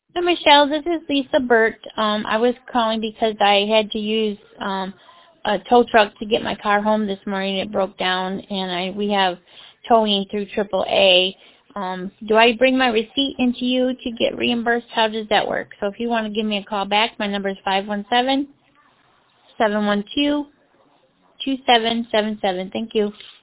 Hi, Michelle. This is Lisa Burt. I was calling because I had to use a tow truck to get my car home this morning. It broke down, and we have towing through AAA. Do I bring my receipt into you to get reimbursed? How does that work? So if you want to give me a call back, my number is 517-712-2777. Thank you.